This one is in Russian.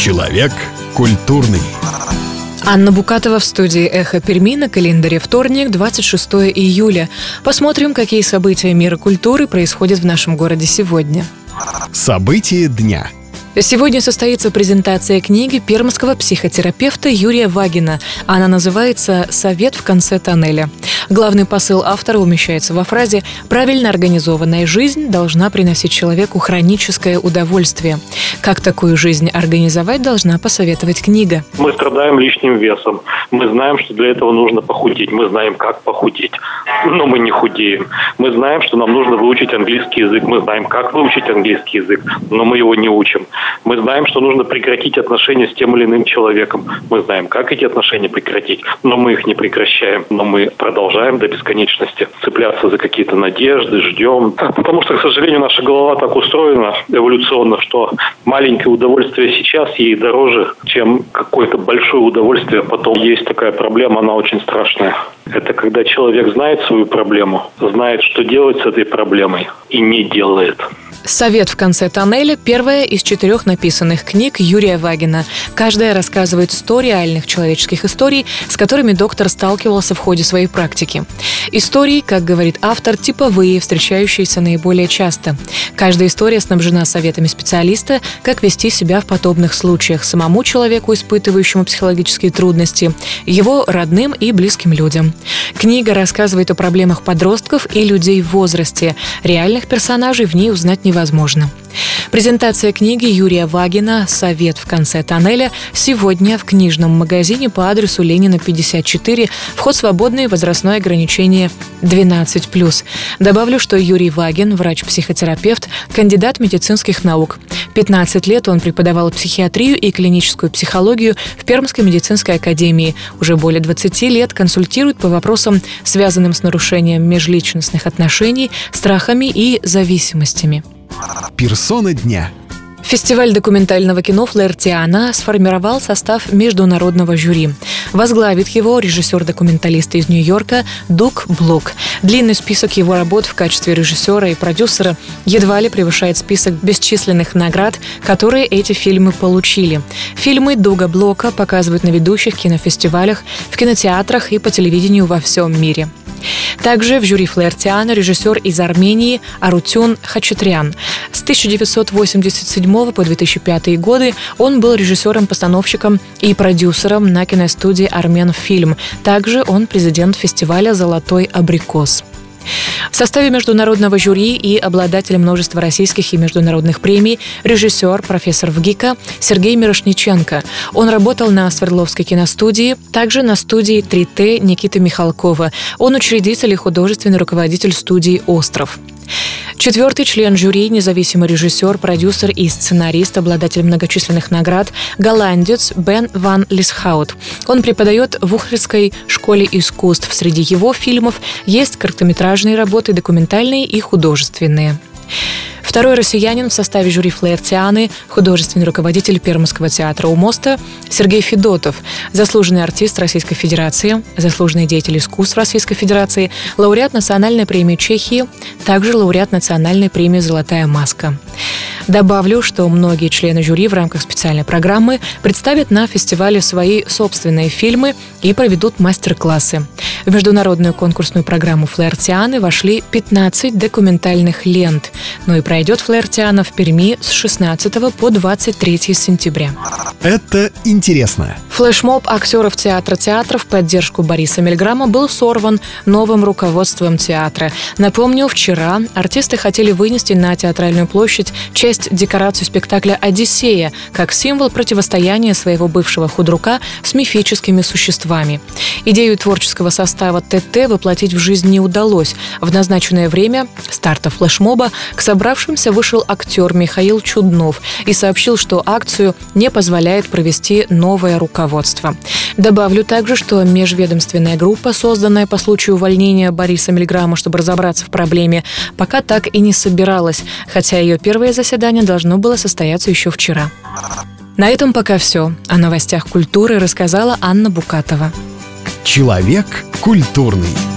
Человек культурный. Анна Букатова в студии «Эхо Перми», на календаре вторник, 26 июля. Посмотрим, какие события мира культуры происходят в нашем городе сегодня. События дня. Сегодня состоится презентация книги пермского психотерапевта Юрия Вагина. Она называется «Совет в конце тоннеля». Главный посыл автора умещается во фразе «Правильно организованная жизнь должна приносить человеку хроническое удовольствие». Как такую жизнь организовать, должна посоветовать книга. Мы страдаем лишним весом. Мы знаем, что для этого нужно похудеть. Мы знаем, как похудеть. Но мы не худеем. Мы знаем, что нам нужно выучить английский язык. Мы знаем, как выучить английский язык. Но мы его не учим. Мы знаем, что нужно прекратить отношения с тем или иным человеком. Мы знаем, как эти отношения прекратить. Но мы их не прекращаем. Но мы продолжаем до бесконечности цепляться за какие-то надежды, ждем. Потому что, к сожалению, наша голова так устроена эволюционно, что маленькое удовольствие сейчас ей дороже, чем какое-то большое удовольствие потом. Есть такая проблема, она очень страшная. Это когда человек знает свою проблему, знает, что делать с этой проблемой, и не делает. «Совет в конце тоннеля» – первая из 4 написанных книг Юрия Вагина. Каждая рассказывает 100 реальных человеческих историй, с которыми доктор сталкивался в ходе своей практики. Истории, как говорит автор, типовые, встречающиеся наиболее часто. Каждая история снабжена советами специалиста, как вести себя в подобных случаях самому человеку, испытывающему психологические трудности, его родным и близким людям. Книга рассказывает о проблемах подростков и людей в возрасте. Реальных персонажей в ней узнать невозможно. Презентация книги Юрия Вагина «Совет в конце тоннеля» сегодня в книжном магазине по адресу Ленина, 54. Вход свободный, возрастное ограничение 12+. Добавлю, что Юрий Вагин – врач-психотерапевт, кандидат медицинских наук. 15 лет он преподавал психиатрию и клиническую психологию в Пермской медицинской академии. Уже более 20 лет консультирует по вопросам, связанным с нарушением межличностных отношений, страхами и зависимостями. Персона дня. Фестиваль документального кино «Флаертиана» сформировал состав международного жюри. Возглавит его режиссер-документалист из Нью-Йорка Дуг Блок. Длинный список его работ в качестве режиссера и продюсера едва ли превышает список бесчисленных наград, которые эти фильмы получили. Фильмы Дуга Блока показывают на ведущих кинофестивалях, в кинотеатрах и по телевидению во всем мире. Также в жюри «Флаертиана» режиссер из Армении Арутюн Хачатрян. С 1987 по 2005 годы он был режиссером-постановщиком и продюсером на киностудии «Арменфильм». Также он президент фестиваля «Золотой абрикос». В составе международного жюри и обладатель множества российских и международных премий режиссер, профессор ВГИКа Сергей Мирошниченко. Он работал на Свердловской киностудии, также на студии 3Т Никиты Михалкова. Он учредитель и художественный руководитель студии «Остров». 4-й член жюри, независимый режиссер, продюсер и сценарист, обладатель многочисленных наград, голландец Бен ван Лисхаут. Он преподает в Ухридской школе искусств. Среди его фильмов есть короткометражные работы, документальные и художественные. 2-й россиянин в составе жюри «Флаертианы», художественный руководитель Пермского театра у моста Сергей Федотов, заслуженный артист Российской Федерации, заслуженный деятель искусств Российской Федерации, лауреат национальной премии Чехии, также лауреат национальной премии «Золотая маска». Добавлю, что многие члены жюри в рамках специальной программы представят на фестивале свои собственные фильмы и проведут мастер-классы. В международную конкурсную программу «Флаертианы» вошли 15 документальных лент. Ну и пройдет «Флаертиана» в Перми с 16 по 23 сентября. Это интересно. Флешмоб актеров театра в поддержку Бориса Мильграма был сорван новым руководством театра. Напомню, вчера артисты хотели вынести на Театральную площадь часть декорацию спектакля «Одиссея» как символ противостояния своего бывшего худрука с мифическими существами. Идею творческого состава ТТ воплотить в жизнь не удалось. В назначенное время старта флешмоба к собравшимся вышел актер Михаил Чуднов и сообщил, что акцию не позволяет провести новое руководство. Добавлю также, что межведомственная группа, созданная по случаю увольнения Бориса Мильграма, чтобы разобраться в проблеме, пока так и не собиралась, хотя ее первое заседание должно было состояться еще вчера. На этом пока все. О новостях культуры рассказала Анна Букатова. Человек культурный.